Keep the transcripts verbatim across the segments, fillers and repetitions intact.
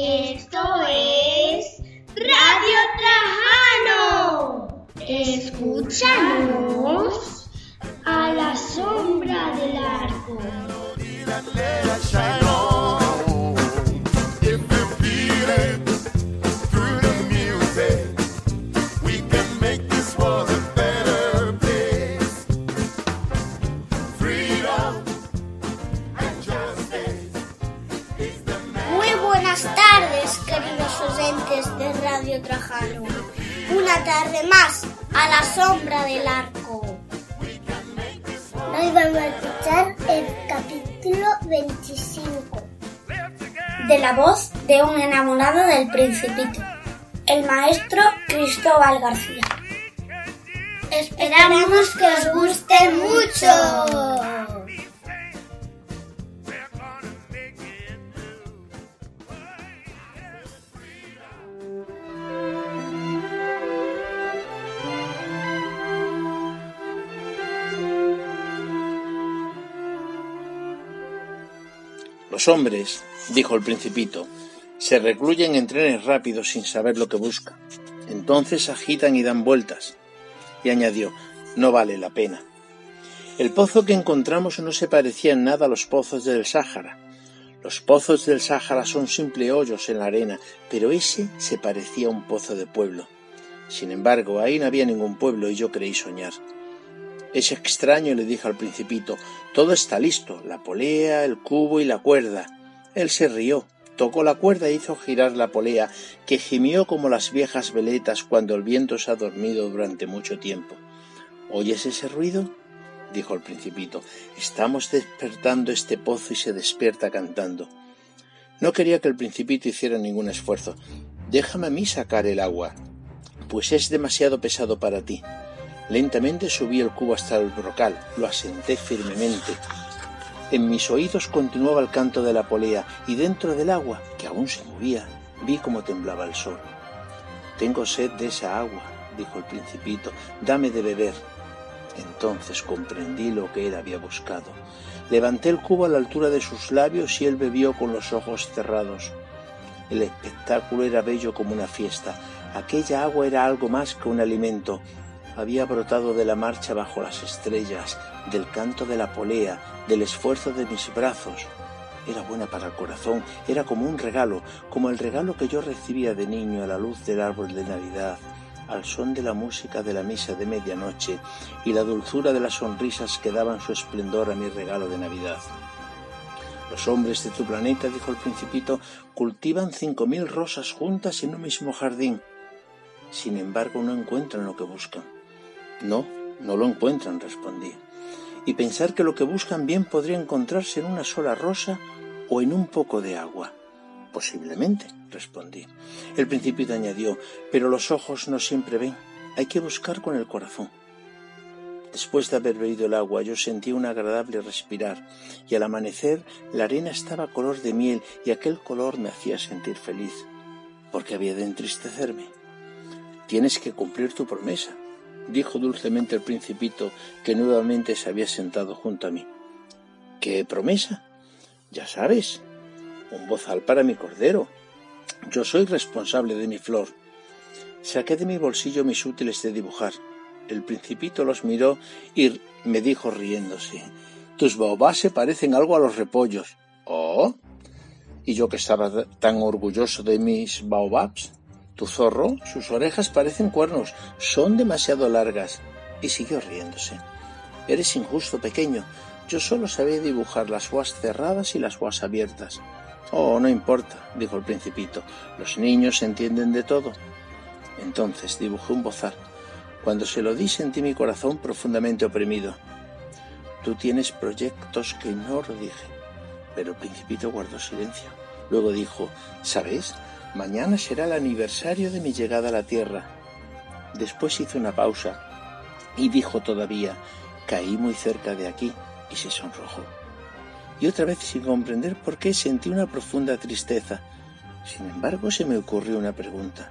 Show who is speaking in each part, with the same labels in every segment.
Speaker 1: Esto es Radio Trajano. Escúchanos a la sombra del arco.
Speaker 2: De Radio Trajano, una tarde más a la sombra del arco. Hoy vamos a escuchar el capítulo veinticinco de La voz de un enamorado del Principito, el maestro Cristóbal García. Esperamos que os guste mucho.
Speaker 3: Los hombres, dijo el Principito, se recluyen en trenes rápidos sin saber lo que buscan. Entonces agitan y dan vueltas. Y añadió, no vale la pena. El pozo que encontramos no se parecía en nada a los pozos del Sáhara. Los pozos del Sáhara son simples hoyos en la arena, pero ese se parecía a un pozo de pueblo. Sin embargo, ahí no había ningún pueblo y yo creí soñar. Es extraño, le dije al Principito, todo está listo, la polea, el cubo y la cuerda. Él se rió, tocó la cuerda e hizo girar la polea, que gimió como las viejas veletas cuando el viento se ha dormido durante mucho tiempo. ¿Oyes ese ruido?, dijo el Principito. Estamos despertando este pozo y se despierta cantando. No quería que el Principito hiciera ningún esfuerzo. Déjame a mí sacar el agua, pues es demasiado pesado para ti. Lentamente subí el cubo hasta el brocal, lo asenté firmemente. En mis oídos continuaba el canto de la polea y dentro del agua, que aún se movía, vi cómo temblaba el sol. Tengo sed de esa agua, dijo el Principito, dame de beber. Entonces comprendí lo que él había buscado. Levanté el cubo a la altura de sus labios y él bebió con los ojos cerrados. El espectáculo era bello como una fiesta. Aquella agua era algo más que un alimento. Había brotado de la marcha bajo las estrellas, del canto de la polea, del esfuerzo de mis brazos. Era buena para el corazón, era como un regalo, como el regalo que yo recibía de niño a la luz del árbol de Navidad, al son de la música de la misa de medianoche y la dulzura de las sonrisas que daban su esplendor a mi regalo de Navidad. Los hombres de tu planeta, dijo el Principito, cultivan cinco mil rosas juntas en un mismo jardín. Sin embargo, no encuentran lo que buscan. No, no lo encuentran, respondí. Y pensar que lo que buscan bien podría encontrarse en una sola rosa o en un poco de agua. Posiblemente, respondí. El Principito añadió, pero los ojos no siempre ven, hay que buscar con el corazón. Después de haber bebido el agua, yo sentí un agradable respirar, y al amanecer la arena estaba color de miel y aquel color me hacía sentir feliz. ¿Por qué había de entristecerme? Tienes que cumplir tu promesa, dijo dulcemente el Principito, que nuevamente se había sentado junto a mí. ¿Qué promesa? Ya sabes, un bozal para mi cordero. Yo soy responsable de mi flor. Saqué de mi bolsillo mis útiles de dibujar. El Principito los miró y me dijo riéndose, tus baobás se parecen algo a los repollos. ¿Oh? ¿Y yo que estaba tan orgulloso de mis baobabs? Tu zorro, sus orejas parecen cuernos, son demasiado largas. Y siguió riéndose. Eres injusto, pequeño. Yo solo sabía dibujar las hojas cerradas y las hojas abiertas. Oh, no importa, dijo el Principito. Los niños entienden de todo. Entonces dibujé un bozal. Cuando se lo di sentí mi corazón profundamente oprimido. Tú tienes proyectos que no, lo dije. Pero el Principito guardó silencio. Luego dijo, ¿sabes? Mañana será el aniversario de mi llegada a la Tierra. Después hizo una pausa y dijo todavía, caí muy cerca de aquí, y se sonrojó. Y otra vez, sin comprender por qué, sentí una profunda tristeza. Sin embargo, se me ocurrió una pregunta.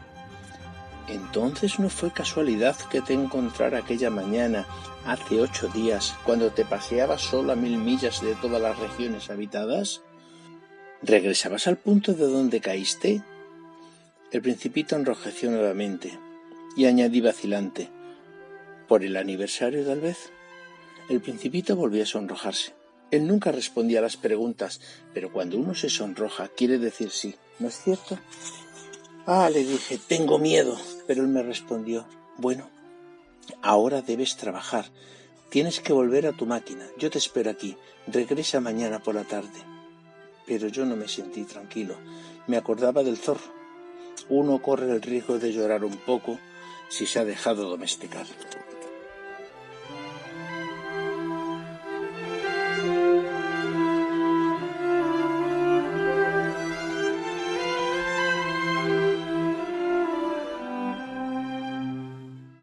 Speaker 3: ¿Entonces no fue casualidad que te encontrara aquella mañana, hace ocho días, cuando te paseabas solo a mil millas de todas las regiones habitadas? ¿Regresabas al punto de donde caíste? El Principito enrojeció nuevamente y añadí vacilante: ¿por el aniversario tal vez? El Principito volvió a sonrojarse. Él nunca respondía a las preguntas, pero cuando uno se sonroja quiere decir sí, ¿no es cierto? Ah, le dije, tengo miedo, pero él me respondió: bueno, ahora debes trabajar, tienes que volver a tu máquina, yo te espero aquí, regresa mañana por la tarde. Pero yo no me sentí tranquilo, me acordaba del zorro. Uno corre el riesgo de llorar un poco si se ha dejado domesticar.